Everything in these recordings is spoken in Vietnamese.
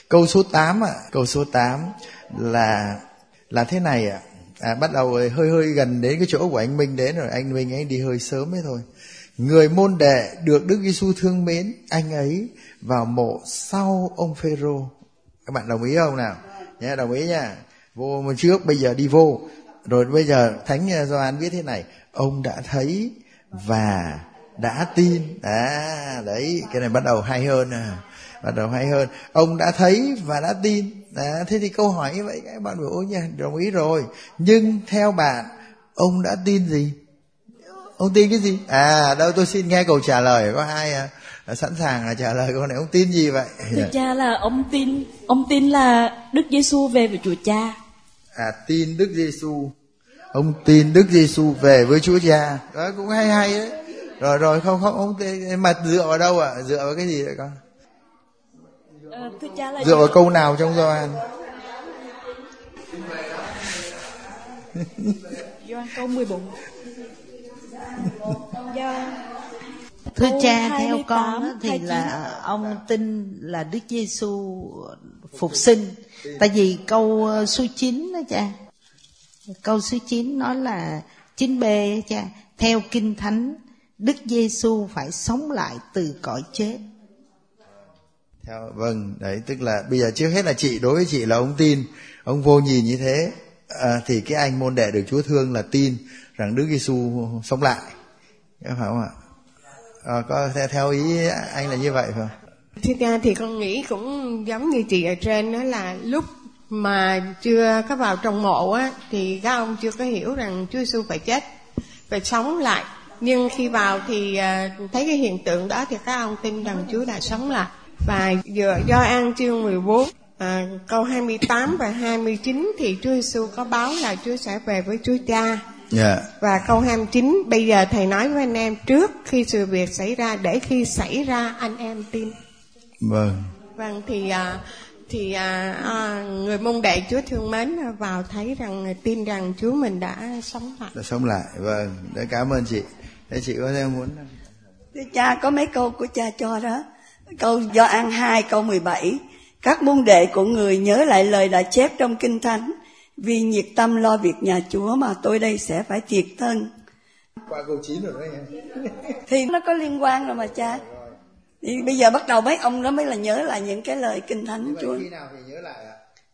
Câu số 8 ạ. Câu số 8 là thế này ạ. Bắt đầu hơi gần đến cái chỗ của anh Minh đến rồi. Anh Minh anh đi hơi sớm ấy thôi. Người môn đệ được Đức Giêsu thương mến, anh ấy vào mộ sau ông Phêrô. Các bạn đồng ý không nào? Nhá, đồng ý nha. Vô trước, bây giờ đi vô. Rồi bây giờ Thánh Gioan viết thế này: ông đã thấy và đã tin. Đấy, cái này bắt đầu hay hơn. Bắt đầu hay hơn. Ông đã thấy và đã tin. Thế thì câu hỏi như vậy các bạn bảo ôi nha, đồng ý rồi. Nhưng theo bạn, ông đã tin gì? Ông tin cái gì? Đâu tôi xin nghe câu trả lời. Có ai sẵn sàng trả lời câu này? Ông tin gì vậy? Thưa cha là ông tin là Đức Giêsu về với Chúa Cha. Tin Đức Giêsu. Ông tin Đức Giêsu về với Chúa Cha. Đó cũng hay đấy. Rồi không ông mà dựa vào đâu ạ? Dựa vào cái gì vậy con? Thưa cha là dựa vào câu nào trong Gioan? Gioan câu 14. Thưa cha, theo con thì là ông tin là Đức Giêsu phục sinh. Tại vì câu số 9 đó cha. Câu số 9 nói là 9b cha, theo Kinh Thánh, Đức Giêsu phải sống lại từ cõi chết. Vâng, đấy tức là bây giờ trước hết là đối với chị là ông tin, ông vô nhìn như thế, thì cái anh môn đệ được Chúa thương là tin rằng Đức Giêsu sống lại, phải không ạ? Có theo ý anh là như vậy phải không? Thưa cha, thì con nghĩ cũng giống như chị ở trên, đó là lúc mà chưa có vào trong mộ á, thì các ông chưa có hiểu rằng Chúa Giêsu phải chết, phải sống lại. Nhưng khi vào thì thấy cái hiện tượng đó thì các ông tin rằng Chúa đã sống lại. Và Gioan chương 14 câu 28 và 29 thì Chúa Giêsu có báo là Chúa sẽ về với Chúa Cha. Và câu 29, bây giờ thầy nói với anh em trước khi sự việc xảy ra, để khi xảy ra anh em tin. Vâng, thì người môn đệ Chúa thương mến vào thấy rằng tin rằng Chúa mình đã sống lại. Vâng, để cảm ơn chị. Để chị có thêm muốn. Thưa cha, có mấy câu của cha cho đó. Câu Gioan 2 câu 17, các môn đệ của người nhớ lại lời đã chép trong Kinh Thánh, vì nhiệt tâm lo việc nhà Chúa mà tôi đây sẽ phải thiệt thân. Qua câu 9 rồi đó nha. Thì nó có liên quan rồi mà cha. Thì bây giờ bắt đầu mấy ông đó mới là nhớ lại những cái lời Kinh Thánh Chúa. Khi nào thì nhớ lại ạ?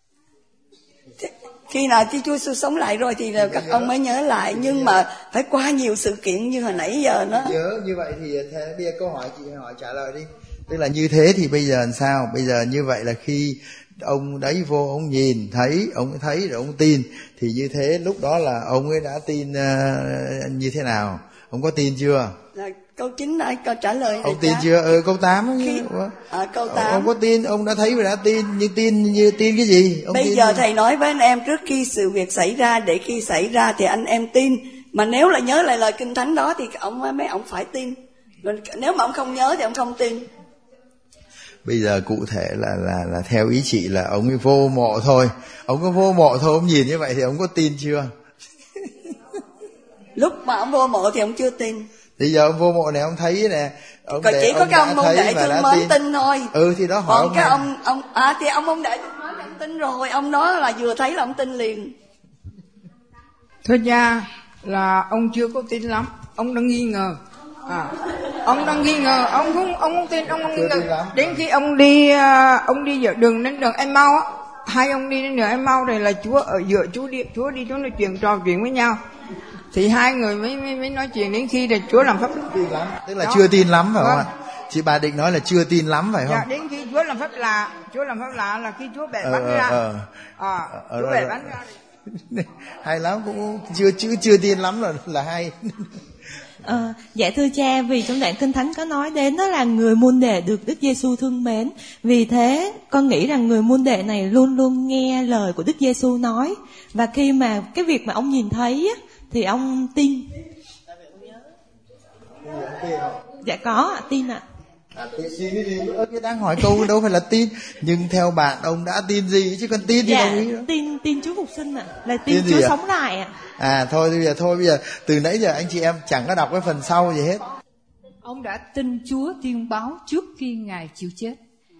Khi nào thì Chúa Giêsu sống lại rồi thì là các ông mới nhớ lại. Nhưng mà phải qua nhiều sự kiện như hồi nãy giờ nó. Nhớ như vậy thì bây giờ câu hỏi chị hỏi trả lời đi. Tức là như thế thì bây giờ làm sao? Bây giờ như vậy là khi ông đấy vô, ông nhìn thấy, ông thấy rồi ông tin, thì như thế lúc đó là ông ấy đã tin như thế nào? Ông có tin chưa? Câu 9 đã câu trả lời. Ông tin chưa? Câu 8 câu 8. Ông có tin, ông đã thấy và đã tin, nhưng tin cái gì? Ông bây giờ gì? Thầy nói với anh em trước khi sự việc xảy ra, để khi xảy ra thì anh em tin. Mà nếu là nhớ lại lời Kinh Thánh đó thì mấy ông phải tin. Rồi nếu mà ông không nhớ thì ông không tin. Bây giờ cụ thể là theo ý chị là ông ấy vô mộ thôi. Ông có vô mộ thôi, ông nhìn như vậy thì ông có tin chưa? Lúc mà ông vô mộ thì ông chưa tin. Bây giờ ông vô mộ này ông thấy nè, còn chỉ có cái ông môn đệ thương mến tin thôi. Thì đó hỏi. Còn cái ông thì ông môn đệ thương mến ông tin rồi, ông đó là vừa thấy là ông tin liền. Thưa cha, là ông chưa có tin lắm, ông đang nghi ngờ. Ông đang nghi ngờ, ông không tin, ông không nghi ngờ. Đến khi ông đi giữa đường đến đường Em-mau á, hai ông đi đến đường Em-mau này là Chúa ở giữa, Chúa đi chúng nói trò chuyện với nhau. Thì hai người mới nói chuyện đến khi là Chúa làm phép lạ. Tức là chưa tin lắm phải không ạ? Chị bà định nói là chưa tin lắm phải không? Dạ, đến khi Chúa làm phép lạ là khi Chúa bẻ bánh ra. Chúa bẻ bánh ra. Hay lắm, cũng chưa tin lắm là hay. Dạ thưa cha, vì trong đoạn Kinh Thánh có nói đến đó là người môn đệ được Đức Giêsu thương mến. Vì thế con nghĩ rằng người môn đệ này luôn luôn nghe lời của Đức Giêsu nói. Và khi mà cái việc mà ông nhìn thấy á, thì ông tin. Dạ có, tin ạ. Tin cái gì? Cái đang hỏi câu đâu phải là tin. Nhưng theo bạn ông đã tin gì chứ còn tin gì đâu ý đó. Tin Chúa phục sinh ạ, là tin Chúa sống lại ạ. Thôi bây giờ từ nãy giờ anh chị em chẳng có đọc cái phần sau gì hết. Ông đã tin Chúa tiên báo trước khi Ngài chịu chết.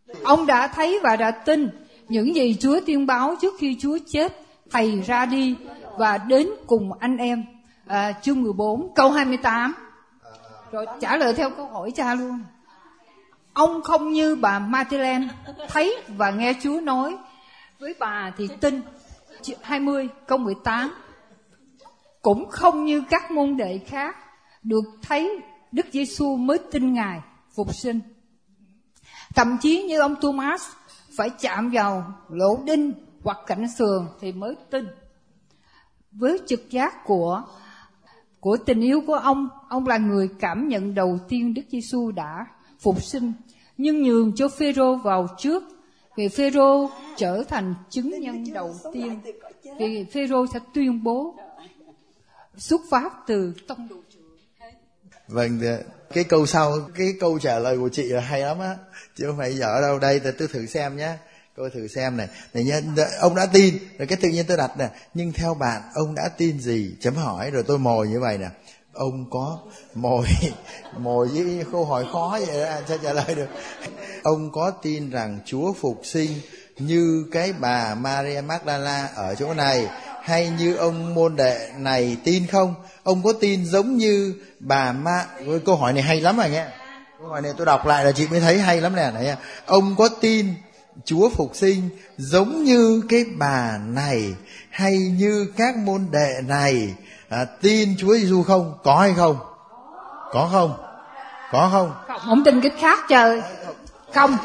Ông đã thấy và đã tin những gì Chúa tiên báo trước khi Chúa chết. Thầy ra đi và đến cùng anh em. Chương 14 câu 28. Rồi trả lời theo câu hỏi cha luôn. Ông không như bà Magdalene thấy và nghe Chúa nói với bà thì tin. 20 câu 18. Cũng không như các môn đệ khác được thấy Đức Giêsu mới tin Ngài phục sinh. Thậm chí như ông Thomas phải chạm vào lỗ đinh hoặc cạnh sườn thì mới tin. Với trực giác của tình yêu của ông là người cảm nhận đầu tiên Đức Giêsu đã phục sinh, nhưng nhường cho Phêrô vào trước, vì Phêrô trở thành chứng nhân đầu tiên, vì Phêrô sẽ tuyên bố xuất phát từ tông đồ trưởng. Vâng, cái câu sau, cái câu trả lời của chị là hay lắm á, chứ không phải dở đâu. Đây tôi thử xem nhé, tôi thử xem này nhá. Ông đã tin rồi, cái tự nhiên tôi đặt nè, nhưng theo bạn ông đã tin gì, chấm hỏi, rồi tôi mồi như vậy nè. Ông có mồi với câu hỏi khó vậy đó, sao trả lời được. Ông có tin rằng Chúa phục sinh như cái bà Maria Magdala ở chỗ này, hay như ông môn đệ này tin không? Ông có tin giống như bà câu hỏi này hay lắm rồi nghe. Câu hỏi này tôi đọc lại là chị mới thấy hay lắm nè. Này, ông có tin Chúa phục sinh giống như cái bà này, hay như các môn đệ này tin Chúa Giêsu không? Có hay không? Có không? Có không? Ông tin cái khác trời. Không.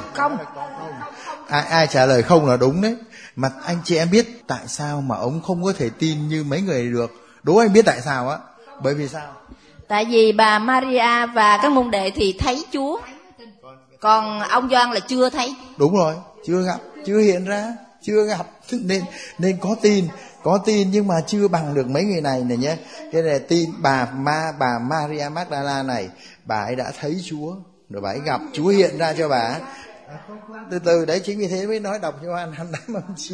Ai trả lời không là đúng đấy. Mà anh chị em biết tại sao mà ông không có thể tin như mấy người này được? Đố anh biết tại sao á? Bởi vì sao? Tại vì bà Maria và các môn đệ thì thấy Chúa, còn ông Gioan là chưa thấy. Đúng rồi, chưa gặp, chưa hiện ra, chưa gặp, nên có tin nhưng mà chưa bằng được mấy người này nhé. Cái này tin bà Maria Magdala này, bà ấy đã thấy Chúa, rồi bà ấy gặp Chúa hiện ra cho bà. Từ đấy, chính vì thế mới nói đọc Gioan 28:9.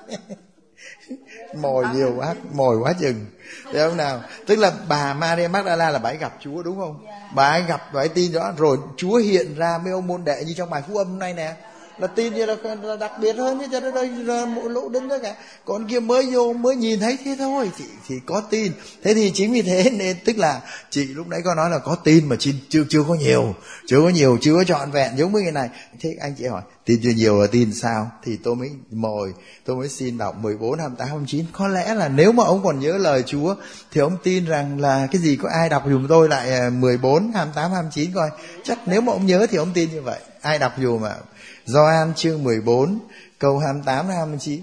mồi quá chừng, thấy không nào? Tức là bà Maria Magdala là bà ấy gặp Chúa, đúng không? Bà ấy gặp, bà ấy tin rõ, rồi Chúa hiện ra mấy ông môn đệ như trong bài Phúc Âm hôm nay nè, là tin như là đặc biệt hơn chứ, cho nó đây là một lỗ đứng đó cả. Còn kia mới vô mới nhìn thấy thế thôi thì có tin. Thế thì chính vì thế nên tức là chị lúc nãy có nói là có tin mà chưa có nhiều, chưa có trọn vẹn giống với người này. Thế anh chị hỏi tin chưa nhiều là tin sao? Thì tôi mới xin đọc 14, 28, 29. Có lẽ là nếu mà ông còn nhớ lời Chúa thì ông tin rằng là cái gì, có ai đọc dùm tôi lại 14, 28, 29 coi. Chắc nếu mà ông nhớ thì ông tin như vậy. Ai đọc dùm mà. Gioan chương 14 câu 28 đến 29.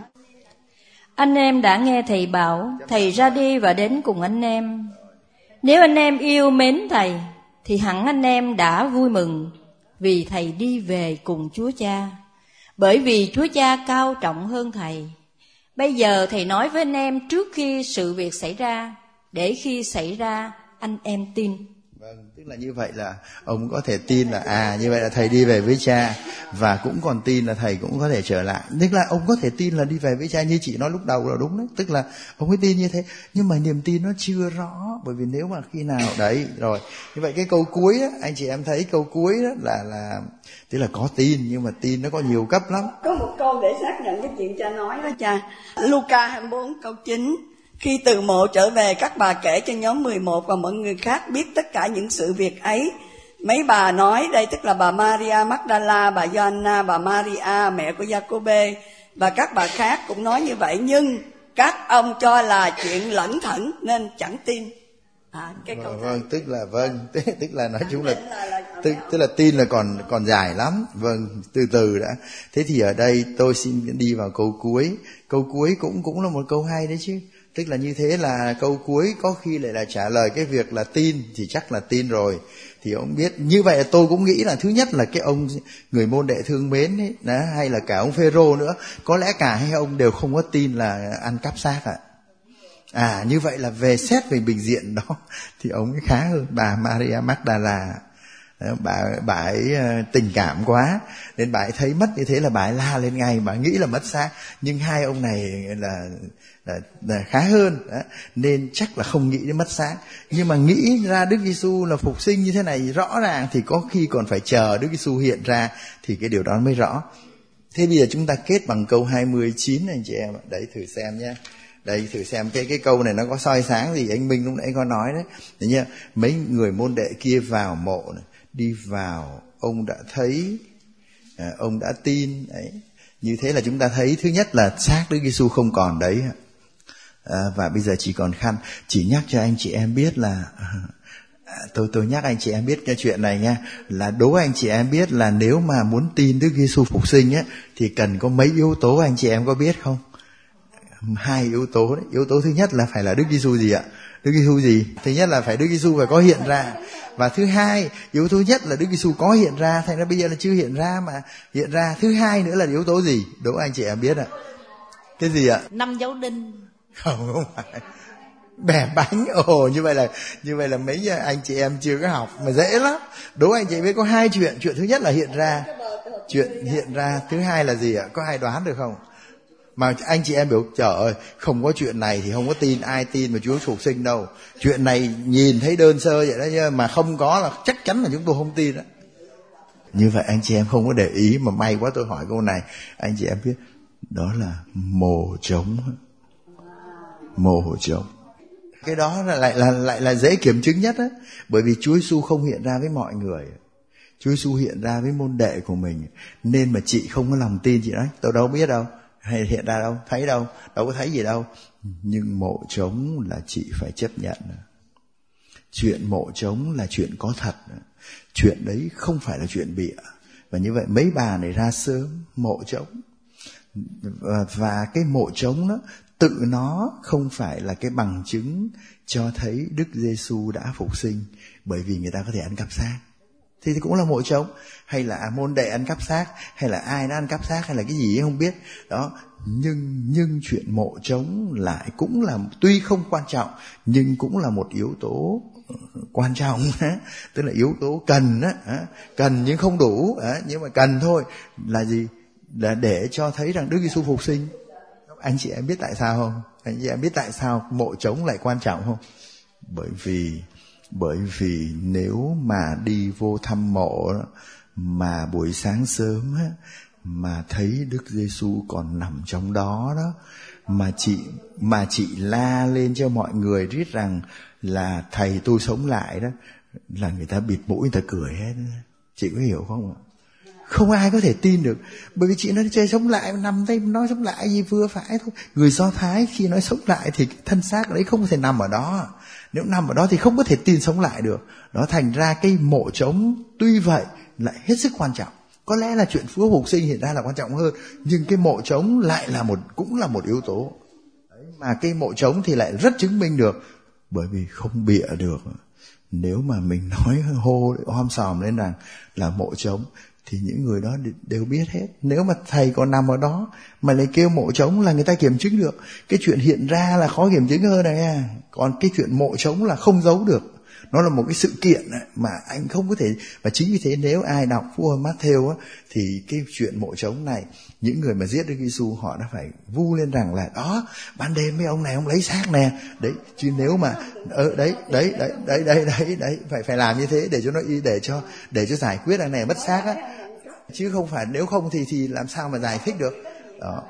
Anh em đã nghe thầy bảo thầy ra đi và đến cùng anh em. Nếu anh em yêu mến thầy thì hẳn anh em đã vui mừng vì thầy đi về cùng Chúa Cha, bởi vì Chúa Cha cao trọng hơn thầy. Bây giờ thầy nói với anh em trước khi sự việc xảy ra, để khi xảy ra anh em tin. Vâng, tức là như vậy là ông có thể tin là như vậy là thầy đi về với Cha, và cũng còn tin là thầy cũng có thể trở lại. Tức là ông có thể tin là đi về với Cha, như chị nói lúc đầu là đúng đấy. Tức là ông ấy tin như thế, nhưng mà niềm tin nó chưa rõ, bởi vì nếu mà khi nào đấy rồi. Như vậy cái câu cuối á, anh chị em thấy câu cuối đó là tức là có tin, nhưng mà tin nó có nhiều cấp lắm. Có một câu để xác nhận cái chuyện cha nói đó cha. Luca 24 câu 9. Khi từ mộ trở về, các bà kể cho nhóm 11 và mọi người khác biết tất cả những sự việc ấy. Mấy bà nói, đây tức là bà Maria Magdala, bà Gioanna, bà Maria mẹ của Giacôbê và các bà khác cũng nói như vậy, nhưng các ông cho là chuyện lẩn thẩn nên chẳng tin. Cái câu tức là nói chung là tức là tin là còn dài lắm. Vâng, từ đã. Thế thì ở đây tôi xin đi vào câu cuối. Câu cuối cũng là một câu hay đấy chứ. Tức là như thế là câu cuối có khi lại là trả lời cái việc là tin, thì chắc là tin rồi. Thì ông biết, như vậy là tôi cũng nghĩ là thứ nhất là cái ông người môn đệ thương mến ấy, đó, hay là cả ông Phêrô nữa, có lẽ cả hai ông đều không có tin là ăn cắp xác ạ. Như vậy là về xét về bình diện đó thì ông ấy khá hơn bà Maria Magdala. Bà ấy tình cảm quá nên bà ấy thấy mất như thế là bà ấy la lên ngay, bà nghĩ là mất xác. Nhưng hai ông này là khá hơn đó, nên chắc là không nghĩ đến mất xác. Nhưng mà nghĩ ra Đức Giêsu là phục sinh như thế này rõ ràng thì có khi còn phải chờ Đức Giêsu hiện ra thì cái điều đó mới rõ. Thế bây giờ chúng ta kết bằng câu 29 anh chị em. Đấy, thử xem nhé. Đây, thử xem cái câu này nó có soi sáng gì anh Minh lúc nãy có nói đấy. Đấy nhá, mấy người môn đệ kia vào mộ này, đi vào, ông đã thấy, ông đã tin đấy. Như thế là chúng ta thấy thứ nhất là xác Đức Giêsu không còn đấy, và bây giờ chỉ còn khăn. Chỉ nhắc cho anh chị em biết là tôi nhắc anh chị em biết cái chuyện này nha, là đố anh chị em biết là nếu mà muốn tin Đức Giêsu phục sinh á thì cần có mấy yếu tố, anh chị em có biết không? 2 yếu tố đấy. Yếu tố thứ nhất là phải là Đức Giêsu gì ạ? Đức Giêsu gì? Thứ nhất là phải Đức Giêsu phải có hiện ra. Và thứ hai, yếu tố nhất là Đức Giêsu có hiện ra, thành ra bây giờ là chưa hiện ra mà hiện ra. Thứ hai nữa là yếu tố gì? Đố anh chị em biết ạ. Cái gì ạ? 5 dấu đinh. Không phải. Bẻ bánh. Như vậy là mấy anh chị em chưa có học mà dễ lắm. Đố anh chị biết có 2 chuyện. Chuyện thứ nhất là hiện ra. Chuyện hiện ra. Thứ hai là gì ạ? Có ai đoán được không? Mà anh chị em biểu trời ơi, không có chuyện này thì không có tin, ai tin mà Chúa phục sinh đâu. Chuyện này nhìn thấy đơn sơ vậy đó chứ mà không có là chắc chắn là chúng tôi không tin đó. Như vậy anh chị em không có để ý, mà may quá tôi hỏi câu này. Anh chị em biết đó là mồ trống. Mồ trống. Cái đó lại là dễ kiểm chứng nhất á, bởi vì Chúa Giêsu không hiện ra với mọi người. Chúa Giêsu hiện ra với môn đệ của mình, nên mà chị không có lòng tin. Chị nói tôi đâu biết đâu, hay hiện ra đâu, thấy đâu có thấy gì đâu. Nhưng mộ trống là chị phải chấp nhận. Chuyện mộ trống là chuyện có thật. Chuyện đấy không phải là chuyện bịa. Và như vậy mấy bà này ra sớm mộ trống. Và cái mộ trống đó tự nó không phải là cái bằng chứng cho thấy Đức Giêsu đã phục sinh, bởi vì người ta có thể ăn cắp xác. Thì cũng là mộ trống, hay là môn đệ ăn cắp xác, hay là ai đã ăn cắp xác, hay là cái gì ấy không biết đó. Nhưng chuyện mộ trống lại cũng là, tuy không quan trọng nhưng cũng là một yếu tố quan trọng. Tức là yếu tố cần á, cần nhưng không đủ, nhưng mà cần thôi. Là gì? Là để cho thấy rằng Đức Giêsu phục sinh. Anh chị em biết tại sao không? Anh chị em biết tại sao mộ trống lại quan trọng không? Bởi vì nếu mà đi vô thăm mộ đó, mà buổi sáng sớm á, mà thấy Đức Giêsu còn nằm trong đó đó, mà chị la lên cho mọi người biết rằng là thầy tôi sống lại đó, là người ta bịt mũi, người ta cười hết. Chị có hiểu không ạ? Không ai có thể tin được, bởi vì chị nói chơi sống lại, nằm đây nói sống lại gì vừa phải thôi. Người Do Thái khi nói sống lại thì thân xác đấy không thể nằm ở đó. Nếu nằm ở đó thì không có thể tin sống lại được. Đó, thành ra cái mộ trống tuy vậy lại hết sức quan trọng. Có lẽ là chuyện Chúa phục sinh hiện ra là quan trọng hơn, nhưng cái mộ trống lại cũng là một yếu tố. Đấy, mà cái mộ trống thì lại rất chứng minh được, bởi vì không bịa được. Nếu mà mình nói hô om sòm lên rằng là mộ trống thì những người đó đều biết hết. Nếu mà thầy còn nằm ở đó mà lại kêu mộ trống là người ta kiểm chứng được. Cái chuyện hiện ra là khó kiểm chứng hơn này nha. Còn cái chuyện mộ trống là không giấu được. Nó là một cái sự kiện mà anh không có thể. Và chính vì thế nếu ai đọc Phúc Âm Matthew thì cái chuyện mộ trống này, những người mà giết Đức Giêsu họ đã phải vu lên rằng là đó, ban đêm mấy ông này ông lấy xác nè. Đấy, chứ nếu mà đấy phải làm như thế để cho nó để cho giải quyết anh này mất xác á. Chứ không phải nếu không thì làm sao mà giải thích được. Đó.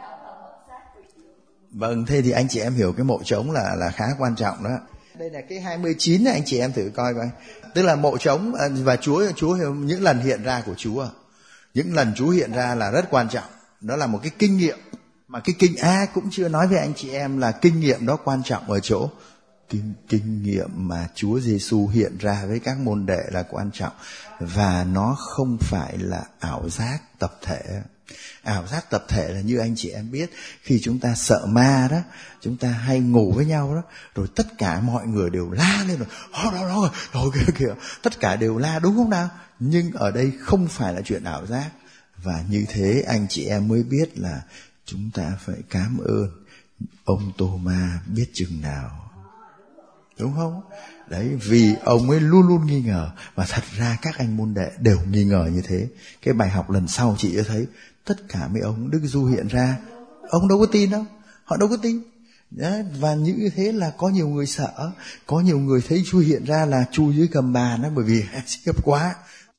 Vâng, thế thì anh chị em hiểu cái mộ trống là khá quan trọng đó. Đây là cái 29 này, anh chị em thử coi coi. Tức là mộ trống và Chúa những lần hiện ra của Chúa. Những lần Chúa hiện ra là rất quan trọng. Đó là một cái kinh nghiệm. Mà cái cũng chưa nói với anh chị em là kinh nghiệm đó quan trọng ở chỗ kinh nghiệm mà Chúa Giêsu hiện ra với các môn đệ là quan trọng. Và nó không phải là ảo giác tập thể. Ảo giác tập thể là như anh chị em biết, khi chúng ta sợ ma đó, chúng ta hay ngủ với nhau đó, rồi tất cả mọi người đều la lên rồi kìa, tất cả đều la, đúng không nào? Nhưng ở đây không phải là chuyện ảo giác. Và như thế anh chị em mới biết là chúng ta phải cảm ơn ông Tô-ma biết chừng nào, đúng không? Đấy, vì ông ấy luôn luôn nghi ngờ. Và thật ra các anh môn đệ đều nghi ngờ như thế. Cái bài học lần sau chị sẽ thấy tất cả mấy ông Đức Giêsu hiện ra, ông đâu có tin đâu, họ đâu có tin. Đấy, và như thế là có nhiều người sợ, có nhiều người thấy Chúa hiện ra là chui dưới gầm bàn đó, bởi vì khiếp quá.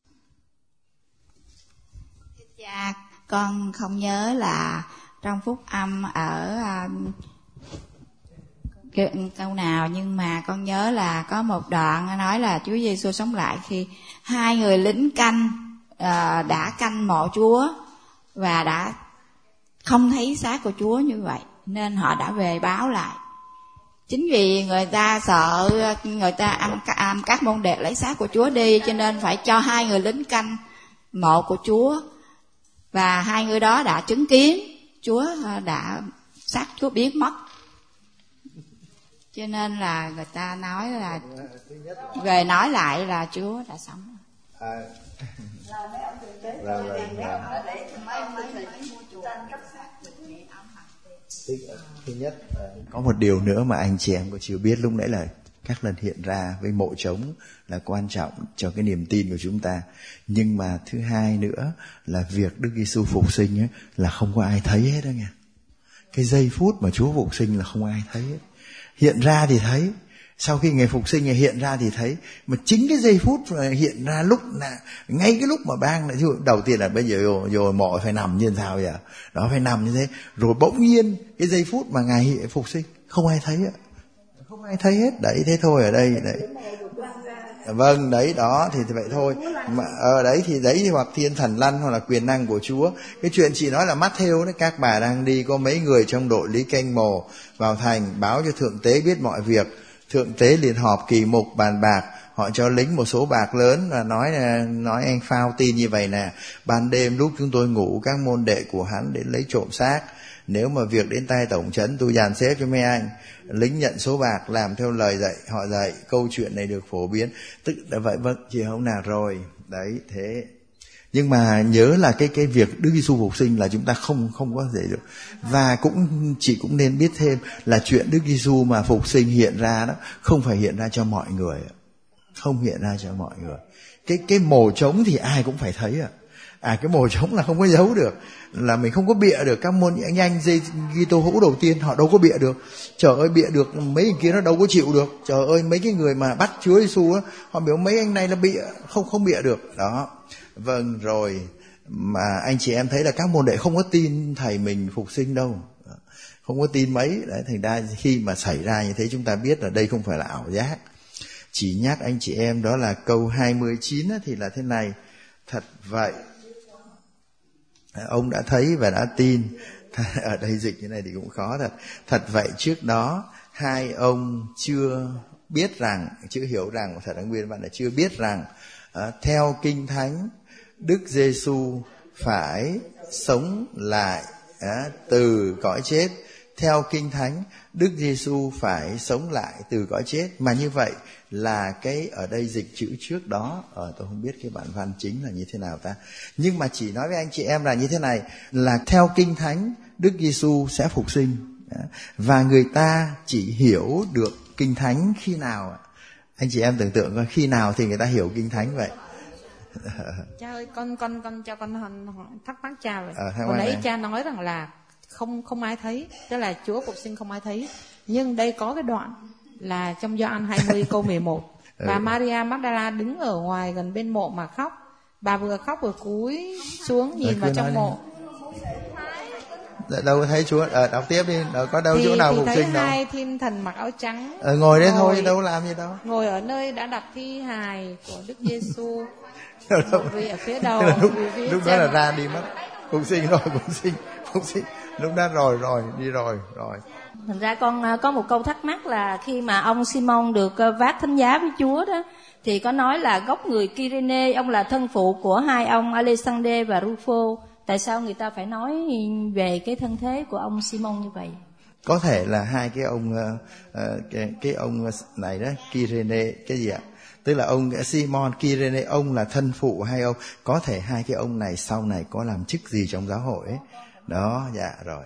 Dạ, con không nhớ là trong phúc âm ở câu nào, nhưng mà con nhớ là có một đoạn nói là Chúa Giêsu sống lại khi hai người lính canh đã canh mộ Chúa và đã không thấy xác của Chúa như vậy, nên họ đã về báo lại. Chính vì người ta sợ người ta các môn đệ lấy xác của Chúa đi, cho nên phải cho hai người lính canh mộ của Chúa. Và hai người đó đã chứng kiến Chúa xác Chúa biến mất. Cho nên là người ta nói là về nói lại là Chúa đã sống. Thứ nhất, có một điều nữa mà anh chị em có chưa biết lúc nãy là các lần hiện ra với mộ trống là quan trọng cho cái niềm tin của chúng ta. Nhưng mà thứ hai nữa là việc Đức Giêsu phục sinh ấy, là không có ai thấy hết đó nha. Cái giây phút mà Chúa phục sinh là không ai thấy hết. Hiện ra thì thấy, sau khi Ngài phục sinh Ngài hiện ra thì thấy, mà chính cái giây phút mà hiện ra lúc là ngay cái lúc mà bang lại đầu tiên là bây giờ rồi mộ phải nằm như sao vậy? Đó, phải nằm như thế, rồi bỗng nhiên cái giây phút mà Ngài phục sinh không ai thấy ạ. Không ai thấy hết. Đấy, thế thôi ở đây đấy. Vâng, đấy, đó thì vậy thôi. Mà ở đấy thì hoặc thiên thần lăn hoặc là quyền năng của Chúa. Cái chuyện chị nói là Matthew đấy, các bà đang đi, có mấy người trong đội lý canh mồ vào thành báo cho thượng tế biết mọi việc. Thượng tế liền họp kỳ mục bàn bạc, họ cho lính một số bạc lớn và nói anh Phao tin như vậy nè: ban đêm lúc chúng tôi ngủ, các môn đệ của hắn đến lấy trộm xác. Nếu mà việc đến tay tổng trấn, tôi dàn xếp cho mấy anh. Lính nhận số bạc, làm theo lời dạy họ dạy, câu chuyện này được phổ biến. Tức là vậy. Vâng, chị không nào rồi. Đấy, thế. Nhưng mà nhớ là cái việc Đức Giêsu phục sinh là chúng ta không có thể được. Và chị cũng nên biết thêm là chuyện Đức Giêsu mà phục sinh hiện ra đó không phải hiện ra cho mọi người, không hiện ra cho mọi người. Cái mồ trống thì ai cũng phải thấy cái mồ trống là không có giấu được, là mình không có bịa được. Các môn nhanh Kitô hữu đầu tiên họ đâu có bịa được. Trời ơi, bịa được mấy người kia nó đâu có chịu được. Trời ơi, mấy cái người mà bắt Chúa Giêsu á, họ biểu mấy anh này là bịa, không bịa được đó. Vâng, rồi mà anh chị em thấy là các môn đệ không có tin thầy mình phục sinh đâu, không có tin mấy. Đấy, thành ra khi mà xảy ra như thế chúng ta biết là đây không phải là ảo giác. Chỉ nhắc anh chị em đó là câu 29 á, thì là thế này: thật vậy ông đã thấy và đã tin. Ở đây dịch như này thì cũng khó thật. Thật vậy trước đó hai ông chưa biết rằng, chưa hiểu rằng, thật là nguyên bạn là chưa biết rằng theo Kinh Thánh Đức Giêsu phải sống lại từ cõi chết. Theo Kinh Thánh Đức Giêsu phải sống lại từ cõi chết. Mà như vậy là cái ở đây dịch chữ trước đó, tôi không biết cái bản văn chính là như thế nào ta, nhưng mà chỉ nói với anh chị em là như thế này, là theo Kinh Thánh Đức Giêsu sẽ phục sinh. Và người ta chỉ hiểu được Kinh Thánh khi nào? Anh chị em tưởng tượng coi, khi nào thì người ta hiểu Kinh Thánh vậy? Cha ơi, con cho con thắc mắc cha vậy. Hồi nãy cha nói rằng là không ai thấy, tức là Chúa phục sinh không ai thấy. Nhưng đây có cái đoạn là trong Gioan 20 câu 11. Bà Maria Magdala đứng ở ngoài gần bên mộ mà khóc. Bà vừa khóc vừa cúi xuống nhìn vào trong mộ. Đâu có thấy Chúa. Đọc tiếp đi, đâu có đâu chỗ nào phục sinh đâu. Hai thiên thần mặc áo trắng ngồi đấy thôi, đâu làm gì đâu. Ngồi ở nơi đã đặt thi hài của Đức Giêsu. Vì ở phía đầu lúc đó là ra đi mất. Phục sinh rồi, phục sinh. Lúc đó rồi đi rồi. Thành ra con có một câu thắc mắc là khi mà ông Simon được vác thánh giá với Chúa đó, thì có nói là gốc người Kyrene, ông là thân phụ của hai ông Alexander và Rufo. Tại sao người ta phải nói về cái thân thế của ông Simon như vậy? Có thể là hai cái ông cái ông này đó, Kyrene cái gì ạ? Tức là ông Simon Kyrene, ông là thân phụ hai ông. Có thể hai cái ông này sau này có làm chức gì trong giáo hội ấy. Đó, dạ rồi.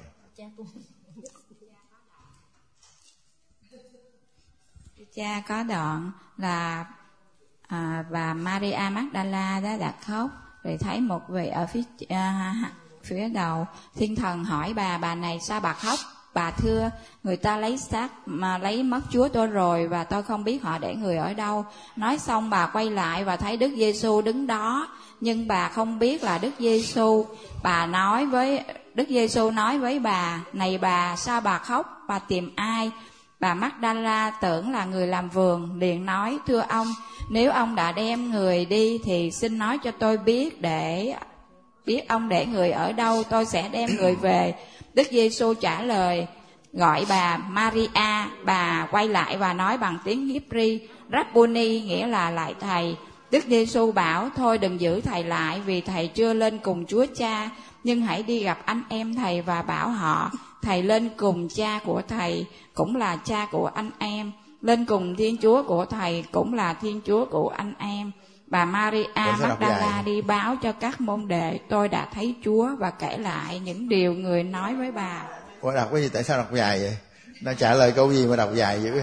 cha có đoạn là bà Maria Magdala đó đã khóc, rồi thấy một vị ở phía đầu. Thiên thần hỏi bà này sao bà khóc? Bà thưa, người ta lấy mất Chúa tôi rồi, và tôi không biết họ để người ở đâu. Nói xong bà quay lại và thấy Đức Giêsu đứng đó, nhưng bà không biết là Đức Giêsu. Đức Giêsu nói với bà, này bà, sao bà khóc? Bà tìm ai? Bà Magdala tưởng là người làm vườn, liền nói, thưa ông, nếu ông đã đem người đi thì xin nói cho tôi biết, để biết ông để người ở đâu, tôi sẽ đem người về. Đức Giêsu trả lời, gọi bà Maria. Bà quay lại và nói bằng tiếng Hebrew, Rabboni, nghĩa là lại thầy. Đức Giêsu bảo, thôi đừng giữ thầy lại, vì thầy chưa lên cùng Chúa Cha, nhưng hãy đi gặp anh em thầy và bảo họ, thầy lên cùng cha của thầy, cũng là cha của anh em, lên cùng Thiên Chúa của thầy, cũng là Thiên Chúa của anh em. Bà Maria Magdala đi báo cho các môn đệ, tôi đã thấy Chúa, và kể lại những điều người nói với bà. Ủa, đọc cái gì? Tại sao đọc dài vậy? Nó trả lời câu gì mà đọc dài dữ vậy?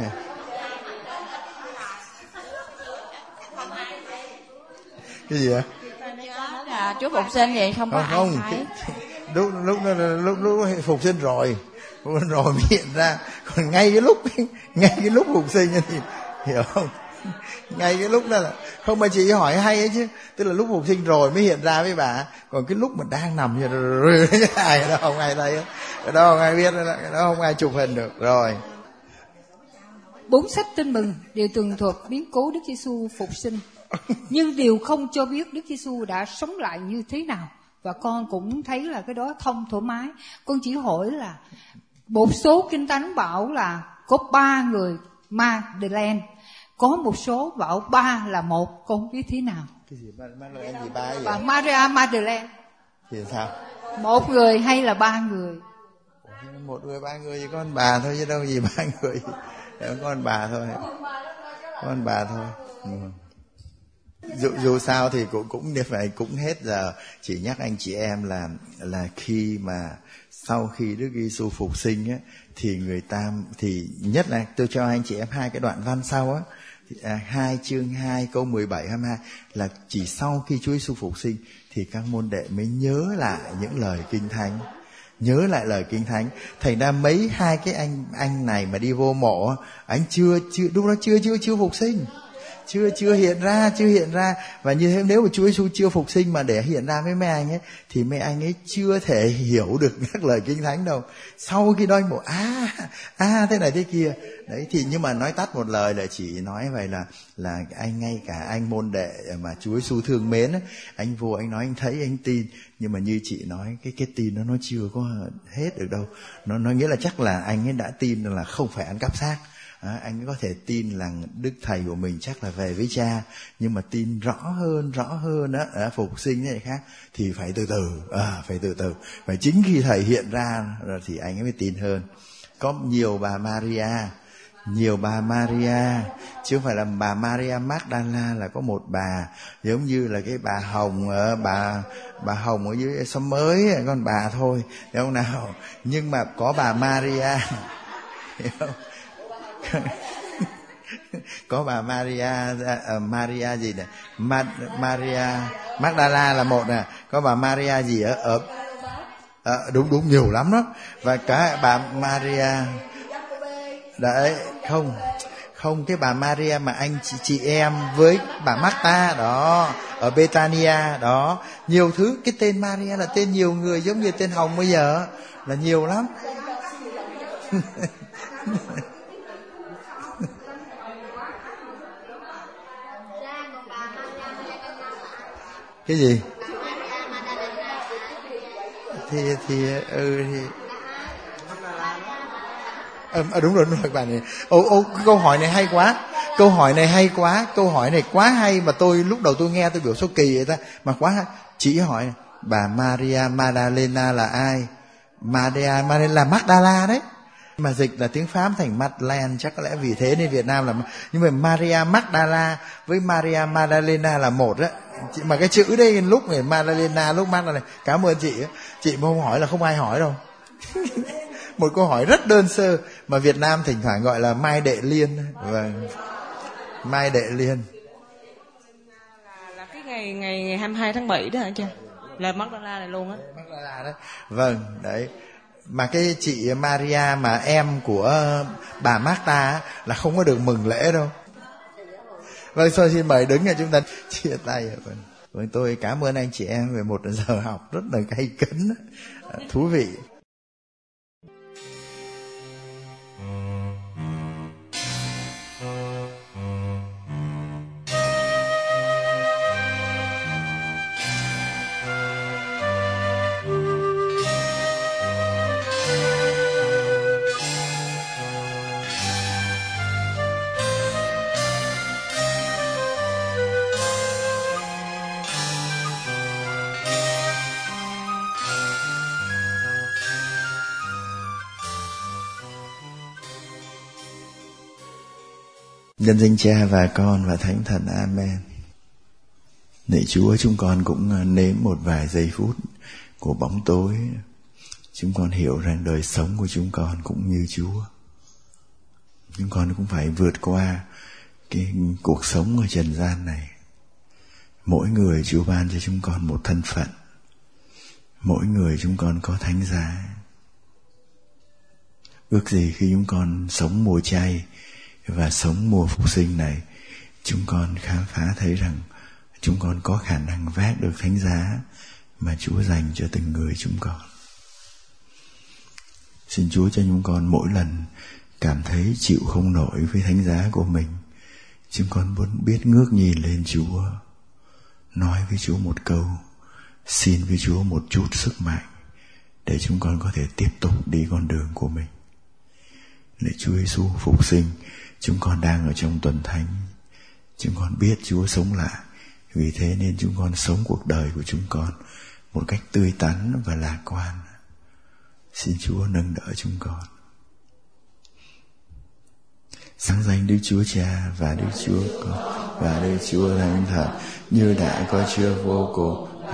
Cái gì vậy? Chúa phục sinh vậy không có ai thấy. Lúc phục sinh rồi mới hiện ra. Còn ngay cái lúc phục sinh thì hiểu không? Ngay cái lúc đó là không, mà chị hỏi hay ấy chứ, tức là lúc phục sinh rồi mới hiện ra với bà, còn cái lúc mà đang nằm như rồi cái đó không ai thấy, cái đó không ai biết, cái đó không ai chụp hình được. Rồi 4 sách Tin Mừng đều tường thuật biến cố Đức Giêsu phục sinh, nhưng đều không cho biết Đức Giêsu đã sống lại như thế nào. Và con cũng thấy là cái đó thông thoải mái. Con chỉ hỏi là một số kinh thánh bảo là có 3 người Magdalene, có một số bảo 3 là 1, con không biết thế nào. Cái gì Magdalene gì 3 vậy? Bà Maria Magdalene thì sao? 1 người hay là 3 người? 1 người 3 người thì con bà thôi chứ đâu gì 3 người. Con bà thôi. Con bà thôi. Dù sao thì cũng hết giờ. Chỉ nhắc anh chị em là khi mà sau khi Đức Giêsu phục sinh á, thì người ta thì nhất là tôi cho anh chị em 2 cái đoạn văn sau á, 2 chương 2 câu 17 22 là chỉ sau khi Chúa Giêsu phục sinh thì các môn đệ mới nhớ lại những lời Kinh Thánh, nhớ lại lời Kinh Thánh. Thành ra mấy 2 cái anh này mà đi vô mộ, anh chưa lúc đó chưa phục sinh, chưa hiện ra. Và như thế nếu mà Chúa Giêsu chưa phục sinh mà để hiện ra với mấy anh ấy, thì mấy anh ấy chưa thể hiểu được các lời Kinh Thánh đâu. Sau khi đó anh bảo thế này thế kia đấy, thì nhưng mà nói tắt một lời là chỉ nói vậy là anh, ngay cả anh môn đệ mà Chúa Giêsu thương mến ấy, anh vô anh nói anh thấy anh tin, nhưng mà như chị nói cái tin nó chưa có hết được đâu. Nó nghĩa là chắc là anh ấy đã tin là không phải ăn cắp xác. Anh có thể tin là Đức Thầy của mình chắc là về với Cha, nhưng mà tin rõ hơn đó, phục sinh này khác thì phải từ từ, phải chính khi Thầy hiện ra rồi thì anh ấy mới tin hơn. Có nhiều bà Maria, chứ không phải là bà Maria Magdala là có một bà, giống như là cái bà Hồng, bà Hồng ở dưới Xóm Mới, con bà thôi, hiểu không nào? Nhưng mà có bà Maria, hiểu không? Có bà Maria gì này, Maria Magdala là một nè, có bà Maria gì ở đúng nhiều lắm đó. Và cả bà Maria đấy, không cái bà Maria mà anh chị em với bà Marta đó ở Betania đó, nhiều thứ. Cái tên Maria là tên nhiều người, giống như tên Hồng bây giờ là nhiều lắm. Cái gì? Đúng rồi bạn này. Câu hỏi này hay quá. Câu hỏi này quá hay, mà tôi lúc đầu tôi nghe tôi biểu số kỳ vậy ta, mà quá hay. Chị hỏi bà Maria Magdalena là ai? Maria Magdalena Magdala đấy. Mà dịch là tiếng Pháp thành Madeleine, chắc có lẽ vì thế nên Việt Nam là, nhưng mà Maria Magdala với Maria Magdalena là một á. Mà cái chữ đây lúc này Magdalena lúc Magdalena, cảm ơn chị. Chị mà không hỏi là không ai hỏi đâu. Một câu hỏi rất đơn sơ mà Việt Nam thỉnh thoảng gọi là Mai Đệ Liên. Vâng, Mai Đệ Liên. Là cái ngày 22 tháng 7 đó hả cha? Là Magdala này luôn á. Magdala đấy. Vâng, đấy. Mà cái chị Maria mà em của bà Marta là không có được mừng lễ đâu. Vâng, thôi xin mời đứng cho chúng ta chia tay. Vâng, tôi cảm ơn anh chị em về một giờ học rất là gay cấn, thú vị. Nhân danh Cha và Con và Thánh Thần. Amen. Lạy Chúa, chúng con cũng nếm một vài giây phút của bóng tối. Chúng con hiểu rằng đời sống của chúng con cũng như Chúa. Chúng con cũng phải vượt qua cái cuộc sống ở trần gian này. Mỗi người Chúa ban cho chúng con một thân phận. Mỗi người chúng con có thánh giá. Ước gì khi chúng con sống mùa chay và sống mùa phục sinh này, chúng con khám phá thấy rằng chúng con có khả năng vác được thánh giá mà Chúa dành cho từng người chúng con. Xin Chúa cho chúng con mỗi lần cảm thấy chịu không nổi với thánh giá của mình, chúng con muốn biết ngước nhìn lên Chúa, nói với Chúa một câu, xin với Chúa một chút sức mạnh để chúng con có thể tiếp tục đi con đường của mình. Lạy Chúa Giêsu phục sinh, chúng con đang ở trong tuần thánh. Chúng con biết Chúa sống lại, vì thế nên chúng con sống cuộc đời của chúng con một cách tươi tắn và lạc quan. Xin Chúa nâng đỡ chúng con. Sáng danh Đức Chúa Cha và Đức Chúa Con và Đức Chúa Thánh Thần, như đã có chưa vô cùng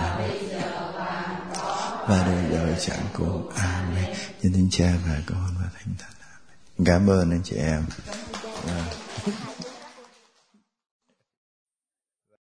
và đời đời chẳng cùng. Amen. Nhân danh Cha và Con và Thánh Thần. Amen. Cảm ơn anh chị em.